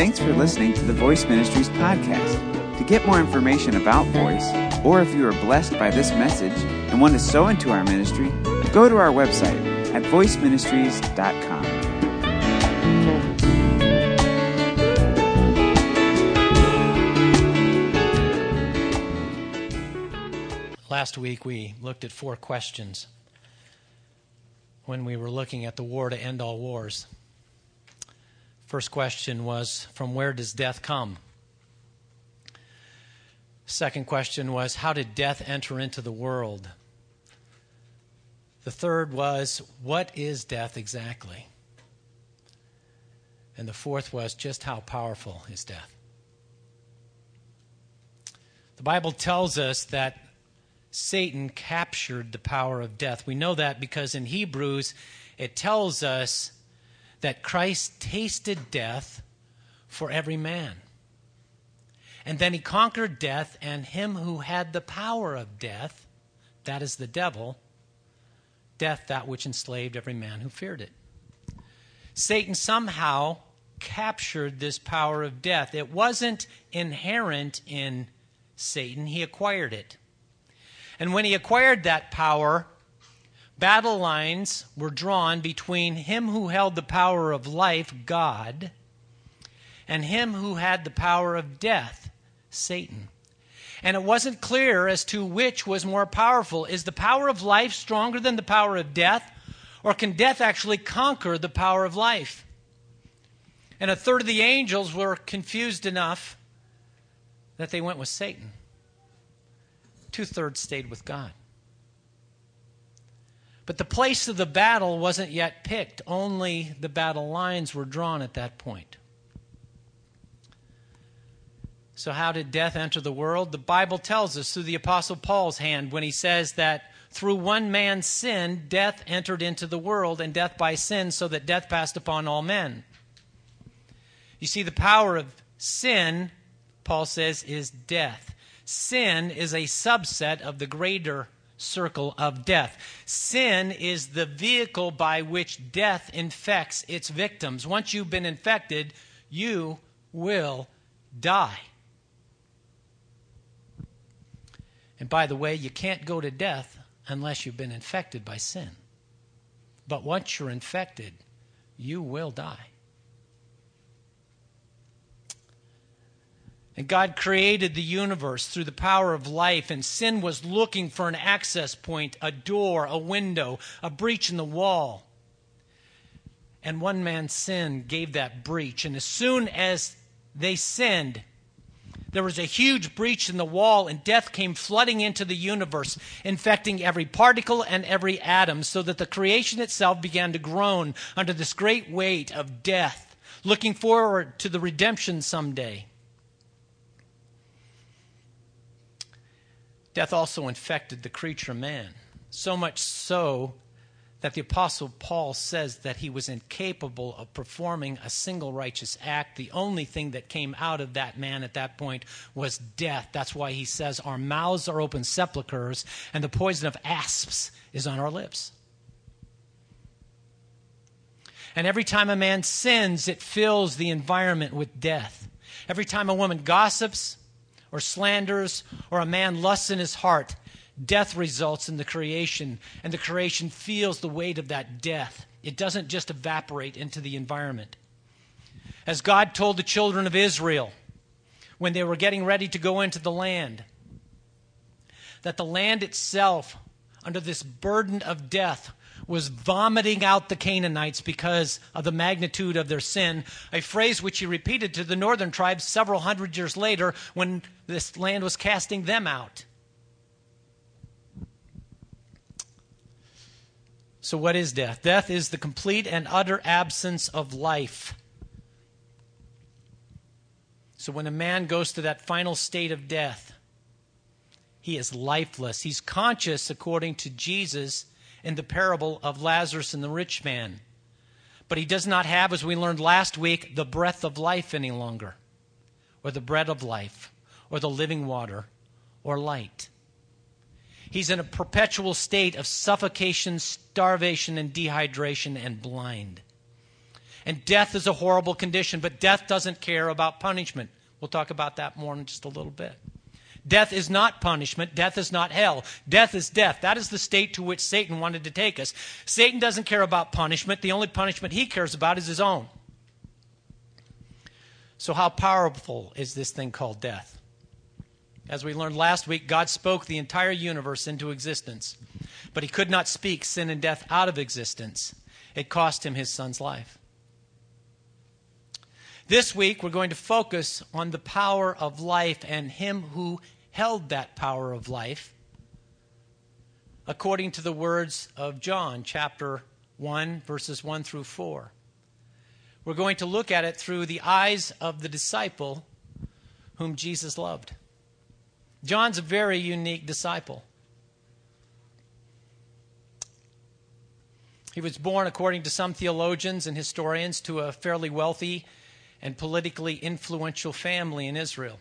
Thanks for listening to the Voice Ministries podcast. To get more information about Voice, or if you are blessed by this message and want to sow into our ministry, go to our website at voiceministries.com. Last week we looked at 4 questions when we were looking at the war to end all wars. First question was, from where does death come? Second question was, how did death enter into the world? The third was, what is death exactly? And the fourth was, just how powerful is death? The Bible tells us that Satan captured the power of death. We know that because in Hebrews it tells us that Christ tasted death for every man. And then he conquered death, and him who had the power of death, that is the devil, death, that which enslaved every man who feared it. Satan somehow captured this power of death. It wasn't inherent in Satan. He acquired it. And when he acquired that power, battle lines were drawn between him who held the power of life, God, and him who had the power of death, Satan. And it wasn't clear as to which was more powerful. Is the power of life stronger than the power of death? Or can death actually conquer the power of life? And a third of the angels were confused enough that they went with Satan. 2/3 stayed with God. But the place of the battle wasn't yet picked. Only the battle lines were drawn at that point. So how did death enter the world? The Bible tells us through the Apostle Paul's hand when he says that through one man's sin, death entered into the world, and death by sin, so that death passed upon all men. You see, the power of sin, Paul says, is death. Sin is a subset of the greater circle of death. Sin is the vehicle by which death infects its victims. Once you've been infected, you will die. And by the way, you can't go to death unless you've been infected by sin. But once you're infected, you will die. And God created the universe through the power of life, and sin was looking for an access point, a door, a window, a breach in the wall. And one man's sin gave that breach. And as soon as they sinned, there was a huge breach in the wall, and death came flooding into the universe, infecting every particle and every atom, so that the creation itself began to groan under this great weight of death, looking forward to the redemption someday. Death also infected the creature man, so much so that the Apostle Paul says that he was incapable of performing a single righteous act. The only thing that came out of that man at that point was death. That's why he says our mouths are open sepulchres, and the poison of asps is on our lips. And every time a man sins, it fills the environment with death. Every time a woman gossips, or slanders, or a man lusts in his heart, death results in the creation, and the creation feels the weight of that death. It doesn't just evaporate into the environment. As God told the children of Israel when they were getting ready to go into the land, that the land itself, under this burden of death, was vomiting out the Canaanites because of the magnitude of their sin, a phrase which he repeated to the northern tribes several hundred years later when this land was casting them out. So what is death? Death is the complete and utter absence of life. So when a man goes to that final state of death, he is lifeless. He's conscious, according to Jesus, in the parable of Lazarus and the rich man. But he does not have, as we learned last week, the breath of life any longer, or the bread of life, or the living water, or light. He's in a perpetual state of suffocation, starvation, and dehydration, and blind. And death is a horrible condition, but death doesn't care about punishment. We'll talk about that more in just a little bit. Death is not punishment. Death is not hell. Death is death. That is the state to which Satan wanted to take us. Satan doesn't care about punishment. The only punishment he cares about is his own. So how powerful is this thing called death? As we learned last week, God spoke the entire universe into existence, but he could not speak sin and death out of existence. It cost him his son's life. This week, we're going to focus on the power of life and him who held that power of life, according to the words of John, chapter 1, verses 1 through 4. We're going to look at it through the eyes of the disciple whom Jesus loved. John's a very unique disciple. He was born, according to some theologians and historians, to a fairly wealthy and politically influential family in Israel.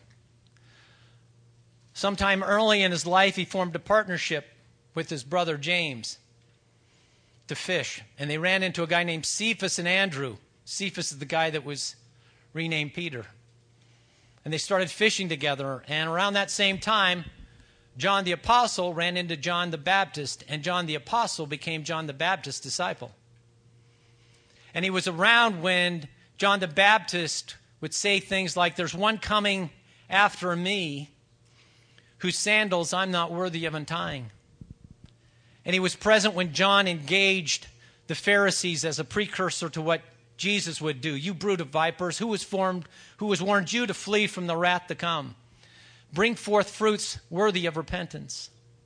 Sometime early in his life, he formed a partnership with his brother James to fish. And they ran into a guy named Cephas and Andrew. Cephas is the guy that was renamed Peter. And they started fishing together. And around that same time, John the Apostle ran into John the Baptist. And John the Apostle became John the Baptist's disciple. And he was around when John the Baptist would say things like, "There's one coming after me whose sandals I'm not worthy of untying." And he was present when John engaged the Pharisees as a precursor to what Jesus would do. "You brood of vipers, who has warned you to flee from the wrath to come? Bring forth fruits worthy of repentance."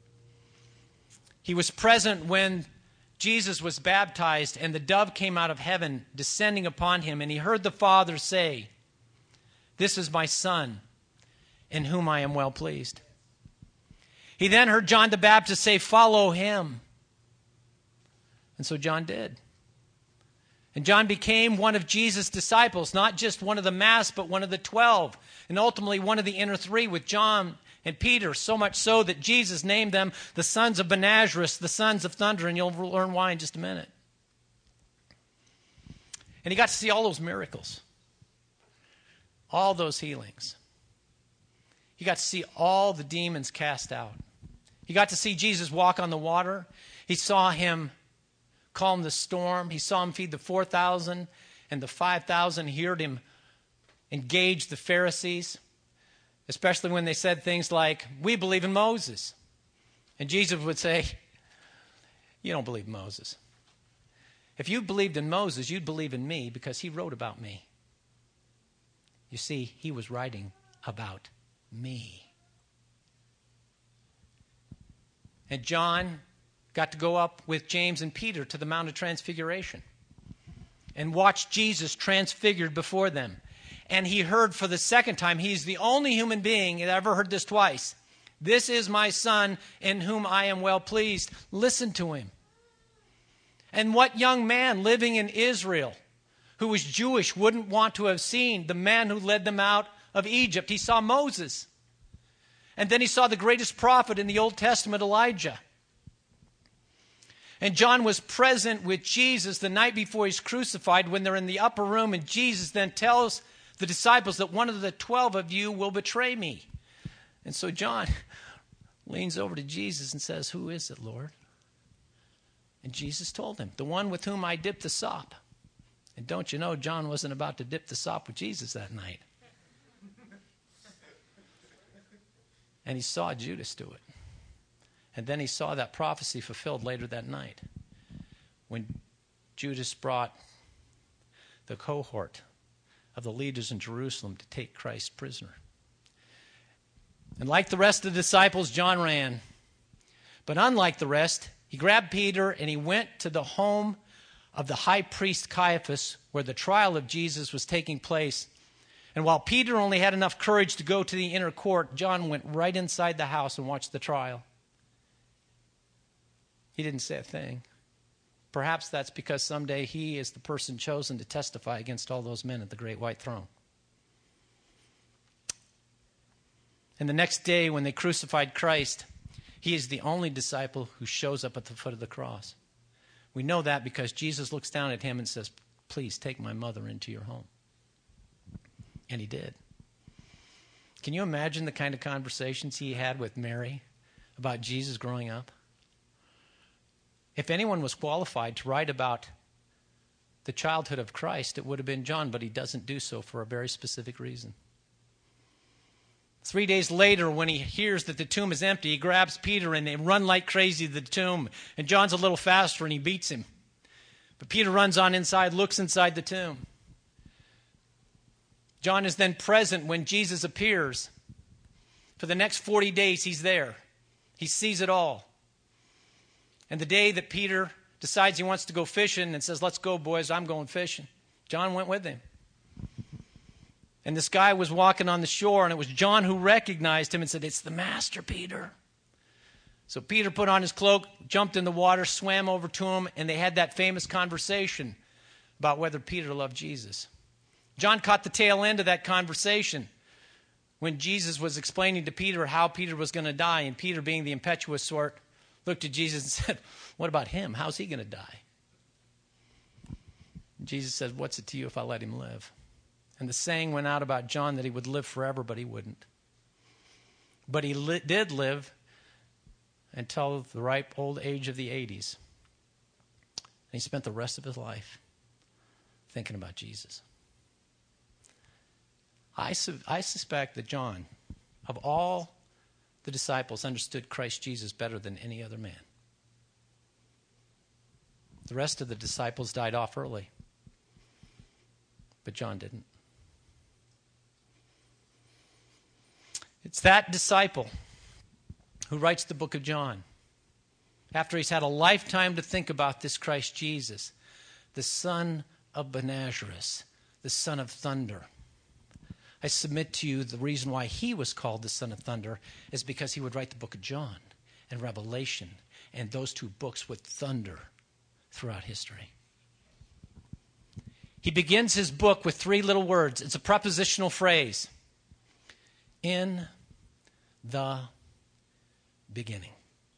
He was present when Jesus was baptized and the dove came out of heaven, descending upon him, and he heard the Father say, "This is my Son, in whom I am well pleased." He then heard John the Baptist say, "Follow him." And so John did. And John became one of Jesus' disciples, not just one of the mass, but one of the 12, and ultimately one of the inner three with John and Peter, so much so that Jesus named them the sons of Boanerges, the sons of thunder, and you'll learn why in just a minute. And he got to see all those miracles, all those healings. He got to see all the demons cast out. He got to see Jesus walk on the water. He saw him calm the storm. He saw him feed the 4,000 and the 5,000. He heard him engage the Pharisees, especially when they said things like, "We believe in Moses." And Jesus would say, "You don't believe Moses. If you believed in Moses, you'd believe in me because he wrote about me." You see, he was writing about me. And John got to go up with James and Peter to the Mount of Transfiguration and watch Jesus transfigured before them. And he heard for the second time, he's the only human being that ever heard this twice, "This is my Son in whom I am well pleased. Listen to him." And what young man living in Israel who was Jewish wouldn't want to have seen the man who led them out of Egypt? He saw Moses. And then he saw the greatest prophet in the Old Testament, Elijah. And John was present with Jesus the night before he's crucified when they're in the upper room, and Jesus then tells the disciples that one of the 12 of you will betray me. And so John leans over to Jesus and says, "Who is it, Lord?" And Jesus told him, "The one with whom I dipped the sop." And don't you know, John wasn't about to dip the sop with Jesus that night. And he saw Judas do it. And then he saw that prophecy fulfilled later that night when Judas brought the cohort of the leaders in Jerusalem to take Christ prisoner. And like the rest of the disciples, John ran. But unlike the rest, he grabbed Peter and he went to the home of the high priest Caiaphas, where the trial of Jesus was taking place. And while Peter only had enough courage to go to the inner court, John went right inside the house and watched the trial. He didn't say a thing. Perhaps that's because someday he is the person chosen to testify against all those men at the great white throne. And the next day when they crucified Christ, he is the only disciple who shows up at the foot of the cross. We know that because Jesus looks down at him and says, please take my mother into your home. And he did. Can you imagine the kind of conversations he had with Mary about Jesus growing up? If anyone was qualified to write about the childhood of Christ, it would have been John, but he doesn't do so for a very specific reason. 3 days later, when he hears that the tomb is empty, he grabs Peter and they run like crazy to the tomb. And John's a little faster and he beats him. But Peter runs on inside, looks inside the tomb. John is then present when Jesus appears. For the next 40 days, he's there. He sees it all. And the day that Peter decides he wants to go fishing and says, let's go, boys, I'm going fishing, John went with him. And this guy was walking on the shore, and it was John who recognized him and said, it's the master, Peter. So Peter put on his cloak, jumped in the water, swam over to him, and they had that famous conversation about whether Peter loved Jesus. John caught the tail end of that conversation when Jesus was explaining to Peter how Peter was going to die, and Peter, being the impetuous sort, looked at Jesus and said, what about him? How's he going to die? And Jesus said, what's it to you if I let him live? And the saying went out about John that he would live forever, but he wouldn't. But he did live until the ripe old age of the 80s. And he spent the rest of his life thinking about Jesus. I suspect that John, of all the disciples, understood Christ Jesus better than any other man. The rest of the disciples died off early, but John didn't. It's that disciple who writes the book of John after he's had a lifetime to think about this Christ Jesus, the son of Boanerges, the son of thunder. I submit to you the reason why he was called the son of thunder is because he would write the book of John and Revelation and those two books with thunder throughout history. He begins his book with 3 little words. It's a prepositional phrase. In the beginning.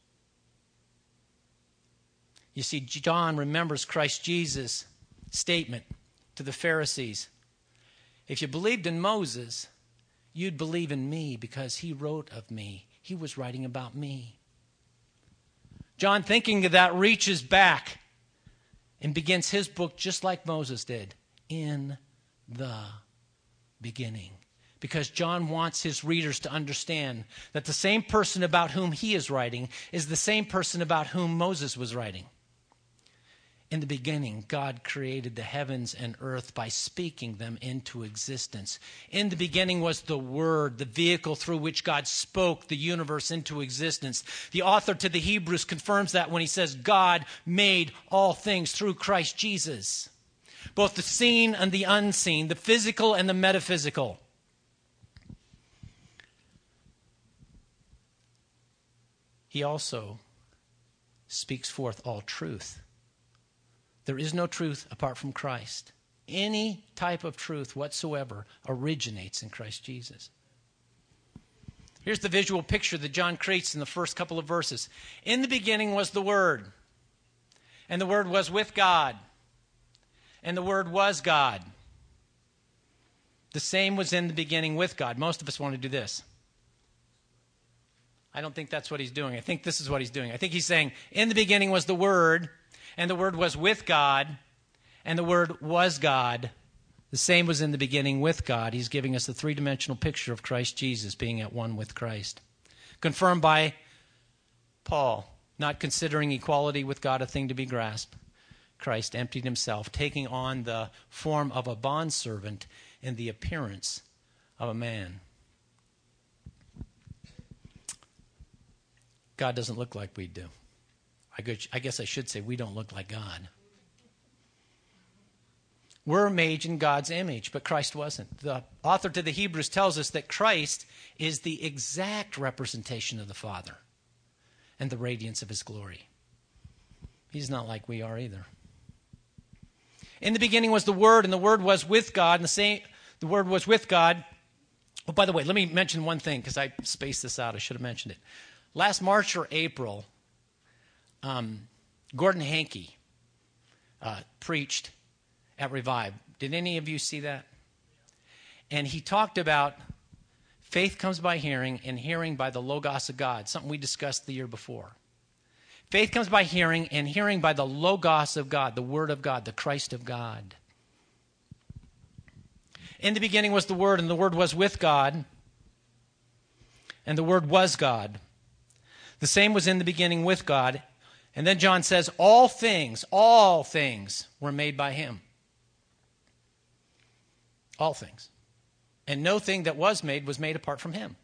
You see, John remembers Christ Jesus' statement to the Pharisees. If you believed in Moses, you'd believe in me because he wrote of me. He was writing about me. John, thinking of that, reaches back and begins his book just like Moses did, in the beginning. Because John wants his readers to understand that the same person about whom he is writing is the same person about whom Moses was writing. In the beginning, God created the heavens and earth by speaking them into existence. In the beginning was the Word, the vehicle through which God spoke the universe into existence. The author to the Hebrews confirms that when he says, God made all things through Christ Jesus. Both the seen and the unseen, the physical and the metaphysical. He also speaks forth all truth. There is no truth apart from Christ. Any type of truth whatsoever originates in Christ Jesus. Here's the visual picture that John creates in the first couple of verses. In the beginning was the Word, and the Word was with God, and the Word was God. The same was in the beginning with God. Most of us want to do this. I don't think that's what he's doing. I think this is what he's doing. I think he's saying, in the beginning was the Word, and the Word was with God, and the Word was God. The same was in the beginning with God. He's giving us the 3-dimensional picture of Christ Jesus being at one with Christ. Confirmed by Paul, not considering equality with God a thing to be grasped. Christ emptied himself, taking on the form of a bondservant in the appearance of a man. God doesn't look like we do. I guess I should say we don't look like God. We're made in God's image, but Christ wasn't. The author to the Hebrews tells us that Christ is the exact representation of the Father and the radiance of his glory. He's not like we are either. In the beginning was the Word, and the Word was with God, and the Word was with God. Oh, by the way, let me mention one thing, because I spaced this out. I should have mentioned it. Last March or April, Gordon Hankey preached at Revive. Did any of you see that? And he talked about faith comes by hearing, and hearing by the Logos of God, something we discussed the year before. Faith comes by hearing, and hearing by the Logos of God, the Word of God, the Christ of God. In the beginning was the Word, and the Word was with God, and the Word was God. The same was in the beginning with God. And then John says, all things were made by him. All things. And no thing that was made apart from him.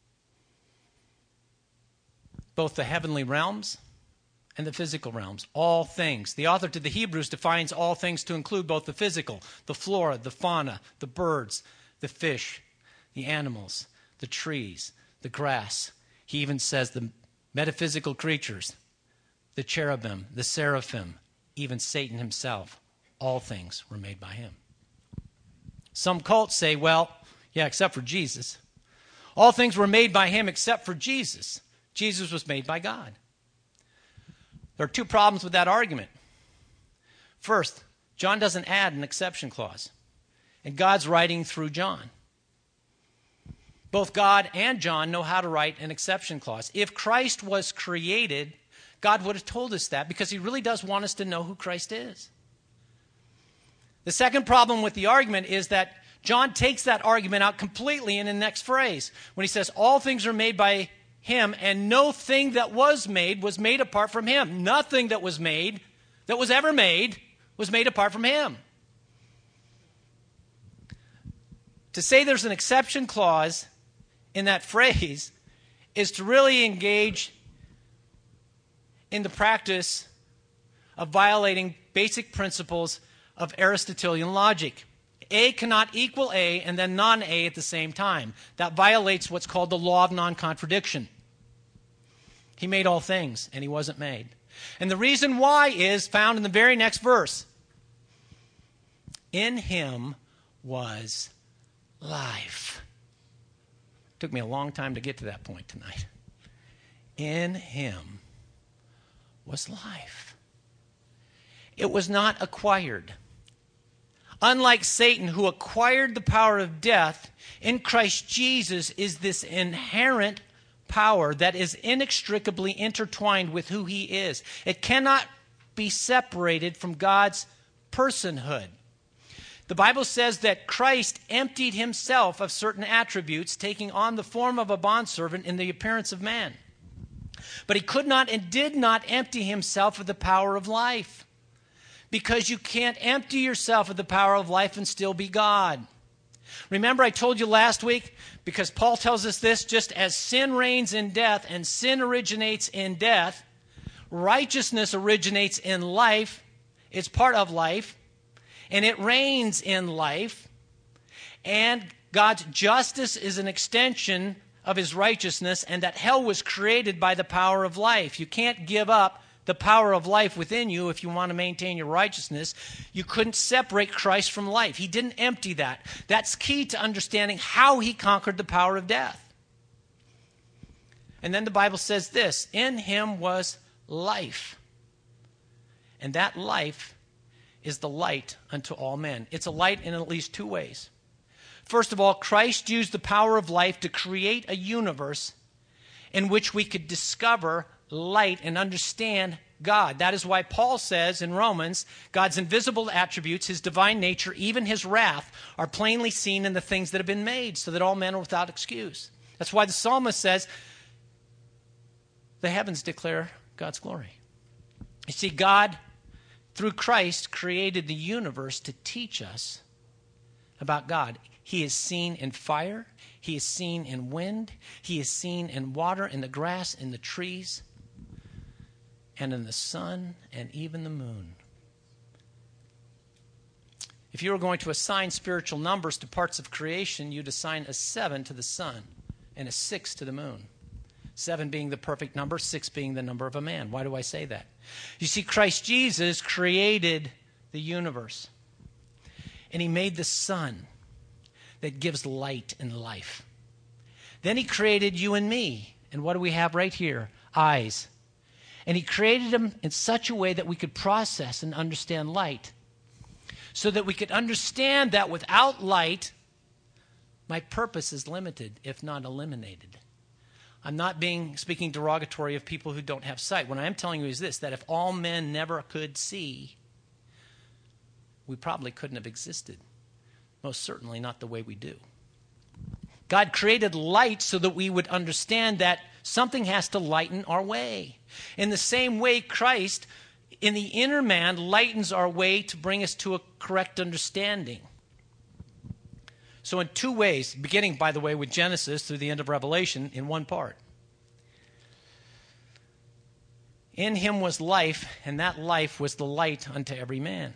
Both the heavenly realms and the physical realms. All things. The author to the Hebrews defines all things to include both the physical, the flora, the fauna, the birds, the fish, the animals, the trees, the grass. He even says the metaphysical creatures, the cherubim, the seraphim, even Satan himself. All things were made by him. Some cults say, well, yeah, except for Jesus. All things were made by him except for Jesus. Jesus was made by God. There are two problems with that argument. First, John doesn't add an exception clause. And God's writing through John. Both God and John know how to write an exception clause. If Christ was created, God would have told us that because he really does want us to know who Christ is. The second problem with the argument is that John takes that argument out completely in the next phrase when he says, all things are made by him, and no thing that was made apart from him. Nothing that was made, that was ever made, was made apart from him. To say there's an exception clause in that phrase is to really engage in the practice of violating basic principles of Aristotelian logic. A cannot equal A and then non-A at the same time. That violates what's called the law of non-contradiction. He made all things, and he wasn't made. And the reason why is found in the very next verse. In him was life. Took me a long time to get to that point tonight. In him was life. It was not acquired. Unlike Satan, who acquired the power of death, in Christ Jesus is this inherent power that is inextricably intertwined with who he is. It cannot be separated from God's personhood. The Bible says that Christ emptied himself of certain attributes, taking on the form of a bondservant in the appearance of man. But he could not and did not empty himself of the power of life. Because you can't empty yourself of the power of life and still be God. Remember I told you last week, because Paul tells us this, just as sin reigns in death and sin originates in death, righteousness originates in life. It's part of life. And it reigns in life. And God's justice is an extension of his righteousness, and that hell was created by the power of life. You can't give up the power of life within you if you want to maintain your righteousness. You couldn't separate Christ from life. He didn't empty that. That's key to understanding how he conquered the power of death. And then the Bible says this, in him was life. And that life is the light unto all men. It's a light in at least two ways. First of all, Christ used the power of life to create a universe in which we could discover light and understand God. That is why Paul says in Romans, God's invisible attributes, his divine nature, even his wrath, are plainly seen in the things that have been made, so that all men are without excuse. That's why the psalmist says, the heavens declare God's glory. You see, God, through Christ, created the universe to teach us about God. He is seen in fire. He is seen in wind. He is seen in water, in the grass, in the trees, and in the sun, and even the moon. If you were going to assign spiritual numbers to parts of creation, you'd assign a 7 to the sun and a 6 to the moon. 7 being the perfect number, 6 being the number of a man. Why do I say that? You see, Christ Jesus created the universe. And he made the sun that gives light and life. Then he created you and me. And what do we have right here? Eyes. And he created them in such a way that we could process and understand light. so that we could understand that without light, my purpose is limited, if not eliminated. I'm not speaking derogatory of people who don't have sight. What I am telling you is this, that if all men never could see, we probably couldn't have existed. Most certainly not the way we do. God created light so that we would understand that something has to lighten our way. In the same way, Christ, in the inner man, lightens our way to bring us to a correct understanding. So in two ways, beginning, by the way, with Genesis through the end of Revelation in one part. In him was life, and that life was the light unto every man.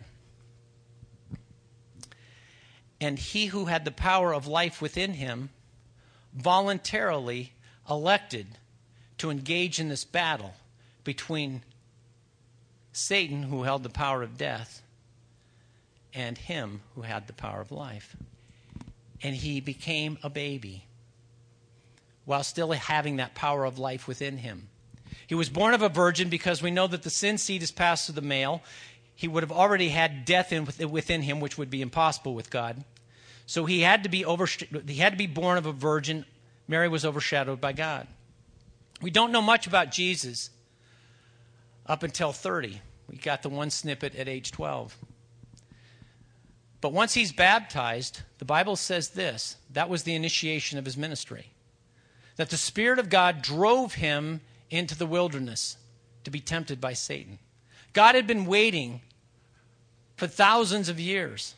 And he who had the power of life within him voluntarily elected to engage in this battle between Satan, who held the power of death, and him who had the power of life. And he became a baby while still having that power of life within him. He was born of a virgin because we know that the sin seed is passed to the male. He would have already had death within him, which would be impossible with God. So he had to be born of a virgin. Mary was overshadowed by God. We don't know much about Jesus up until 30. We got the one snippet at age 12. But once he's baptized, the Bible says this, that was the initiation of his ministry. That the Spirit of God drove him into the wilderness to be tempted by Satan. God had been waiting for thousands of years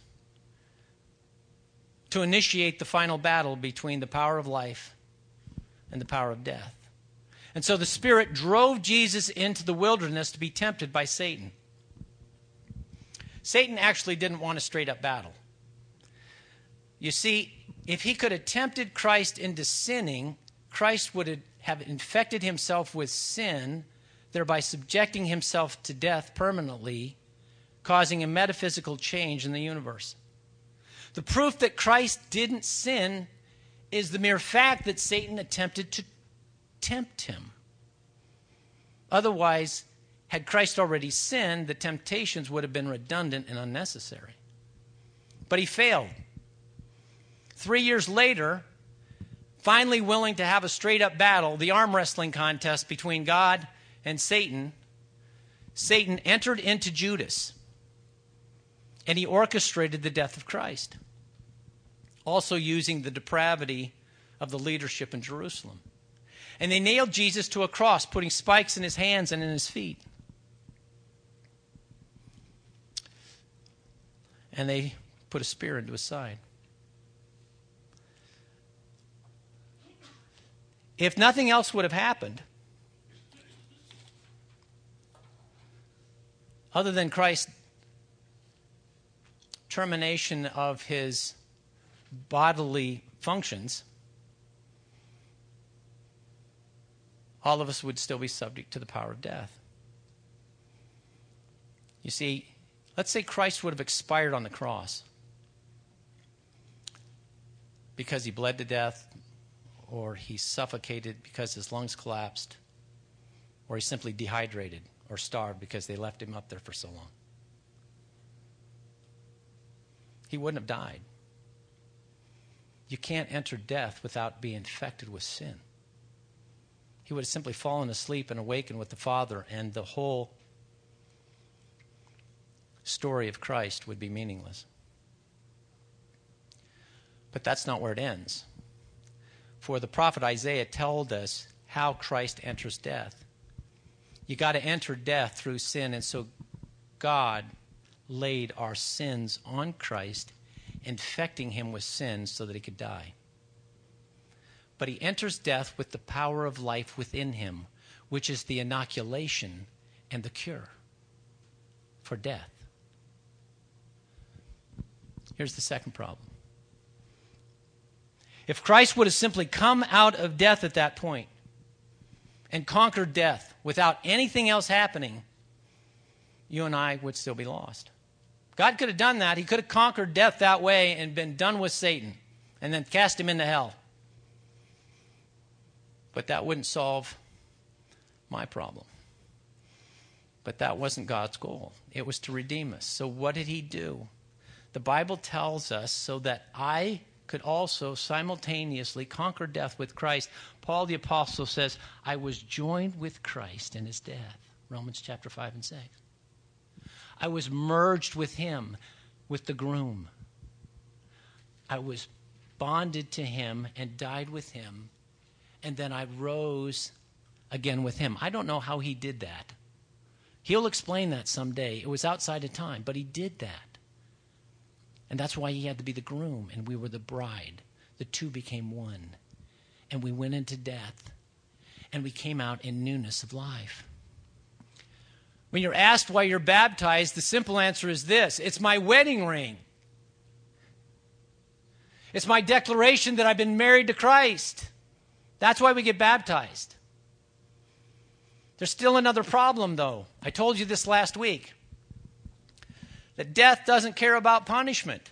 to initiate the final battle between the power of life and the power of death. And so the Spirit drove Jesus into the wilderness to be tempted by Satan. Satan actually didn't want a straight-up battle. You see, if he could have tempted Christ into sinning, Christ would have infected himself with sin, thereby subjecting himself to death permanently, causing a metaphysical change in the universe. The proof that Christ didn't sin is the mere fact that Satan attempted to tempt him. Otherwise, had Christ already sinned, the temptations would have been redundant and unnecessary. But he failed. 3 years later, finally willing to have a straight-up battle, the arm wrestling contest between God and Satan, Satan entered into Judas, and he orchestrated the death of Christ, also using the depravity of the leadership in Jerusalem. And they nailed Jesus to a cross, putting spikes in his hands and in his feet. And they put a spear into his side. If nothing else would have happened, other than Christ's termination of his bodily functions, all of us would still be subject to the power of death. You see, let's say Christ would have expired on the cross because he bled to death, or he suffocated because his lungs collapsed, or he simply dehydrated or starved because they left him up there for so long. He wouldn't have died. You can't enter death without being infected with sin. He would have simply fallen asleep and awakened with the Father, and the whole story of Christ would be meaningless. But that's not where it ends. For the prophet Isaiah told us how Christ enters death. You got to enter death through sin, and so God laid our sins on Christ, infecting him with sin so that he could die. But he enters death with the power of life within him, which is the inoculation and the cure for death. Here's the second problem. If Christ would have simply come out of death at that point and conquered death without anything else happening, you and I would still be lost. God could have done that. He could have conquered death that way and been done with Satan and then cast him into hell. But that wouldn't solve my problem. But that wasn't God's goal. It was to redeem us. So what did he do? The Bible tells us so that I could also simultaneously conquer death with Christ. Paul the Apostle says, I was joined with Christ in his death. Romans chapter 5 and 6. I was merged with him, with the groom. I was bonded to him and died with him. And then I rose again with him. I don't know how he did that. He'll explain that someday. It was outside of time, but he did that. And that's why he had to be the groom, and we were the bride. The two became one. And we went into death, and we came out in newness of life. When you're asked why you're baptized, the simple answer is this: it's my wedding ring. It's my declaration that I've been married to Christ. That's why we get baptized. There's still another problem, though. I told you this last week. That death doesn't care about punishment.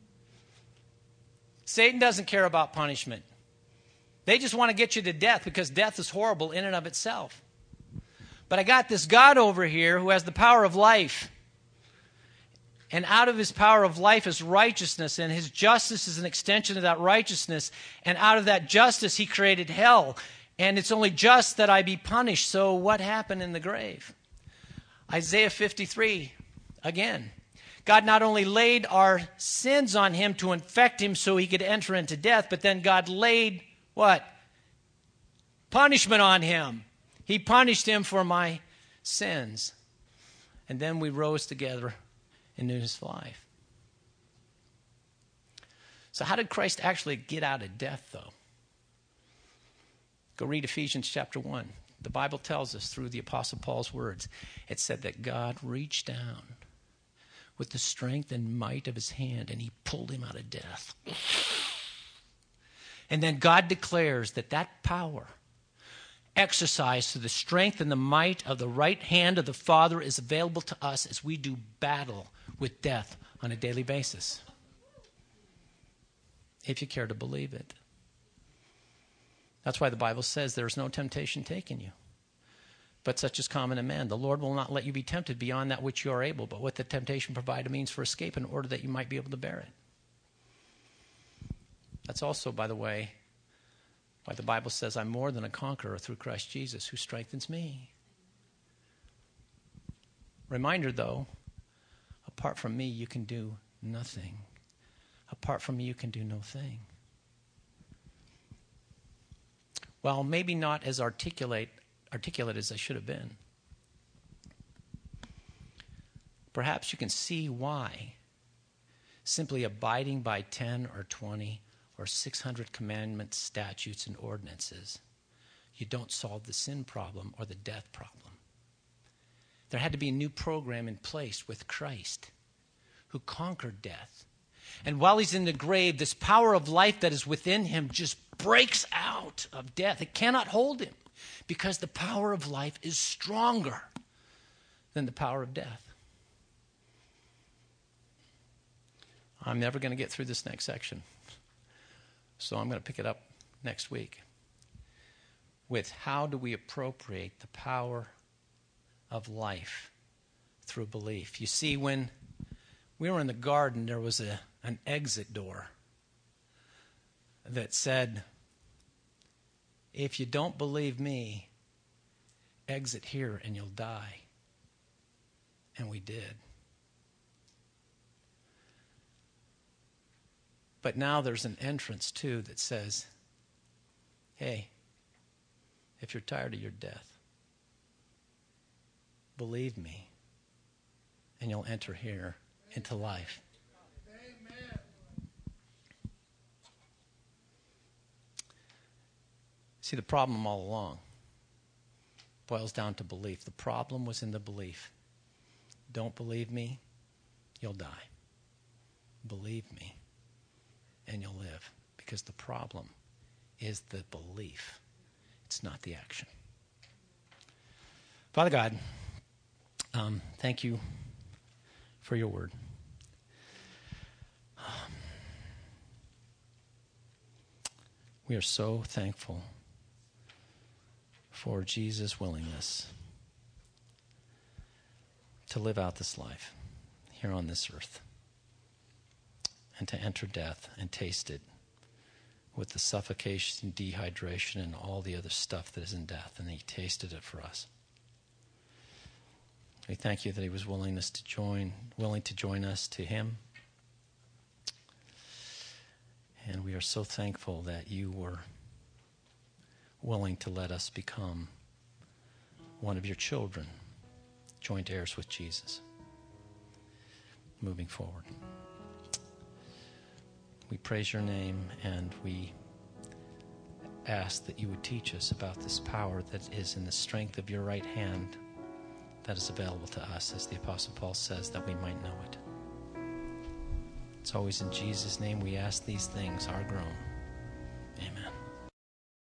Satan doesn't care about punishment. They just want to get you to death because death is horrible in and of itself. But I got this God over here who has the power of life. And out of his power of life is righteousness, and his justice is an extension of that righteousness. And out of that justice, he created hell. And it's only just that I be punished. So what happened in the grave? Isaiah 53, again. God not only laid our sins on him to infect him so he could enter into death, but then God laid what? Punishment on him. He punished him for my sins. And then we rose together in newness of life. So how did Christ actually get out of death, though? Go read Ephesians chapter 1. The Bible tells us through the Apostle Paul's words, it said that God reached down with the strength and might of his hand, and he pulled him out of death. And then God declares that that power exercised through the strength and the might of the right hand of the Father is available to us as we do battle with death on a daily basis. If you care to believe it. That's why the Bible says there is no temptation taken you, but such is common to man. The Lord will not let you be tempted beyond that which you are able, but what the temptation provided means for escape in order that you might be able to bear it. That's also, by the way, why the Bible says I'm more than a conqueror through Christ Jesus who strengthens me. Reminder, though, apart from me, you can do nothing. Apart from me, you can do no thing. Well, maybe not as articulate as I should have been. Perhaps you can see why simply abiding by 10 or 20 or 600 commandments, statutes, and ordinances, you don't solve the sin problem or the death problem. There had to be a new program in place with Christ, who conquered death. And while he's in the grave, this power of life that is within him just breaks out of death. It cannot hold him because the power of life is stronger than the power of death. I'm never going to get through this next section, so I'm going to pick it up next week with how do we appropriate the power of life through belief. You see, when we were in the garden, there was an exit door that said, if you don't believe me, exit here and you'll die. And we did. But now there's an entrance, too, that says, hey, if you're tired of your death, believe me, and you'll enter here into life. Amen. See, the problem all along boils down to belief. The problem was in the belief. Don't believe me, you'll die. Believe me, and you'll live. Because the problem is the belief. It's not the action. Father God, thank you for your word. We are so thankful for Jesus' willingness to live out this life here on this earth. and to enter death and taste it with the suffocation, dehydration, and all the other stuff that is in death, and he tasted it for us. We thank you that he was willing to join us to him. And we are so thankful that you were willing to let us become one of your children, joint heirs with Jesus, moving forward. We praise your name, and we ask that you would teach us about this power that is in the strength of your right hand that is available to us, as the Apostle Paul says, that we might know it. It's always in Jesus' name we ask these things, our groan. Amen.